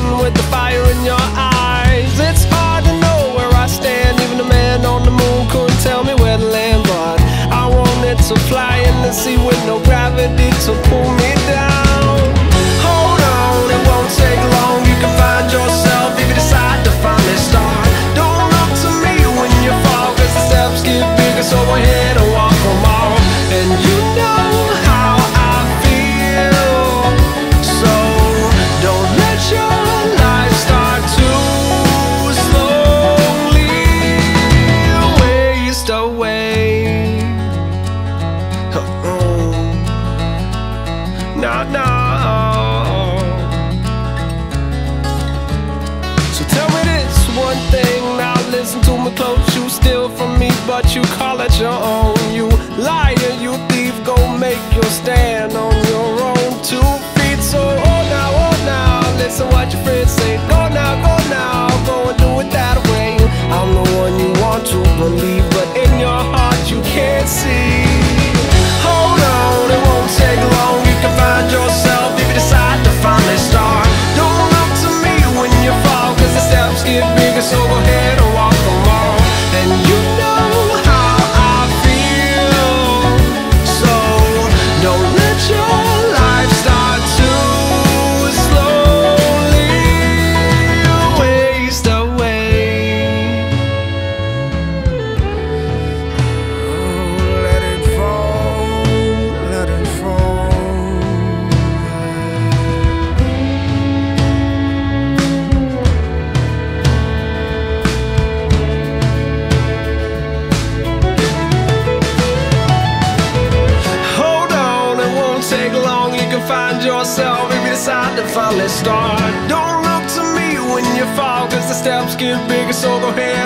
sun with the fire in your eyes. It's hard to know where I stand. Even the man on the moon couldn't tell me where to land, but I wanted to fly in the sea with no gravity to pull me down. Hold on, it won't take long. You can find yourself if you decide to finally start. Don't look to me when you fall, 'cause the steps get bigger, so go ahead and walk them all. And you know how I feel, so don't let your life start to slowly waste away. No, no. So tell me this one thing, now listen to me close. You steal from me, but you call it your own. You liar, you thief, go make your stand on your own 2 feet. So oh now, listen what your friends say. Go now, go and do it that way. I'm the one you want to believe, but in your heart you can't see. Hold on, it won't take long. You can find yourself if you decide to finally start. Don't look to me when you fall, 'cause the steps get bigger, so go ahead and walk them all. And you know how I feel, so don't let your life start to slowly waste away. Let it fall, let it fall. Hold on, it won't take long. You can find yourself if you decide to finally start. Don't look to me when you fall, 'cause the steps get bigger, so go ahead